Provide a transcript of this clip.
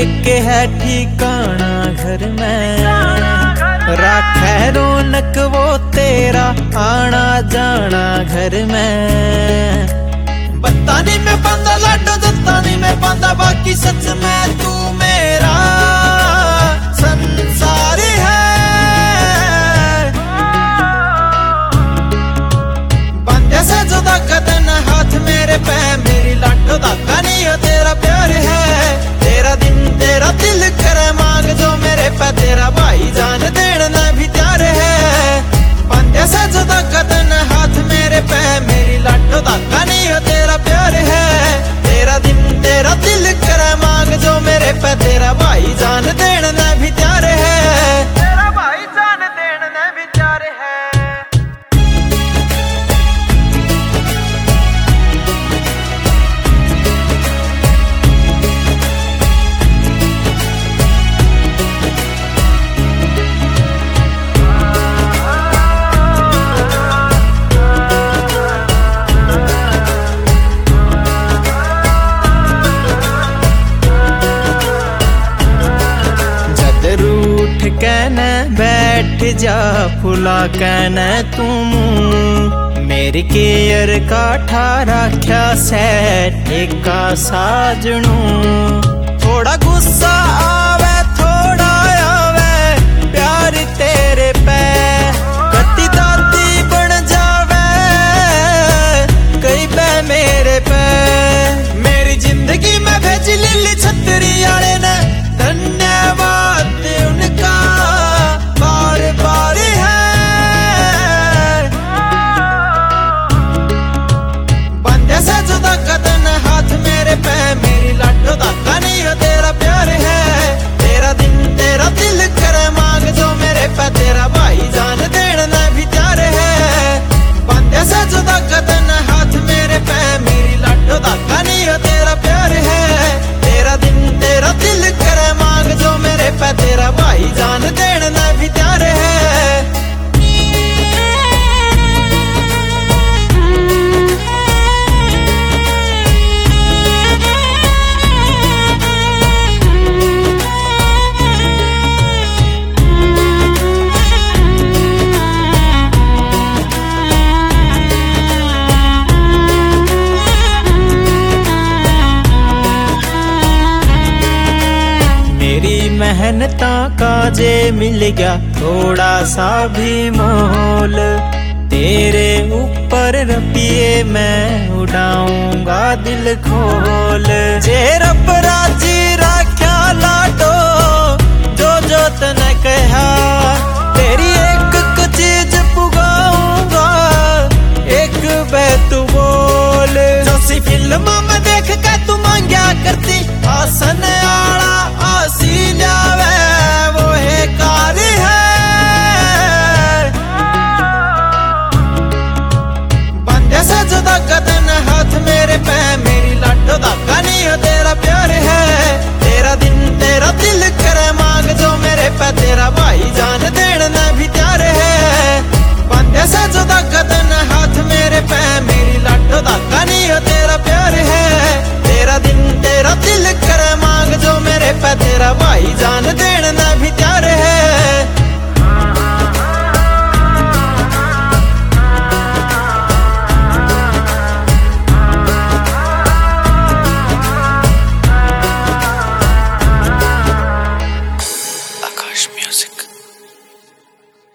के है ठिकाना घर में, राखे रौनक वो तेरा आना जाना घर में। बत्ता नहीं मैं पांदा लाडो दत्ता नहीं मैं पांदा, बाकी सच में तू मेरा संसार है। बांधे से जुदा कदन हाथ मेरे पे, मेरी लाडो दागा नहीं हो तेरा प्यार है। तेरा दिन तेरा दिल करे मांग जो मेरे पे, तेरा भाई जान देना भी तैयार है। बांधे से जुदा कदन हाथ मेरे पे, मेरी लाडो दागा नहीं हो तेरा प्यार है। तेरा दिन तेरा दिल करे मांग जो मेरे पे, तेरा भाई जान देना भी तैयार है। तेरा भाई जान देना भी तैयार है। कहना बैठ जा फुला कहना तुम, मेरी केयर का ठारा क्या सैट का साजनू। थोड़ा गुस्सा आवे थोड़ा आवे प्यार तेरे पे, कति दादी बन जावे कई पे मेरे पे। मेरी जिंदगी में भेज लिली छतरी आले ने, धन्यवाद उनका बार बार है। बंदे से जुदा कदन हाथ मेरे पे, मेरी लाडो दागा नहीं हो तेरा प्यार है। तेरा दिन तेरा दिल करे मांग जो मेरे पे, तेरा भाई जान देना भी तैयार है। बंदे से जुदा कदन हाथ मेरे पे, मेरी लाडो दागा नहीं हो तेरा प्यार है। तेरा दिन तेरा दिल करे मांग जो मेरे पे, तेरा भाई जान देना भी तैयार है। मेहनता का जे मिल गया थोड़ा सा भी मोल, तेरे ऊपर रपिए मैं उड़ाऊंगा दिल खोल। जे रब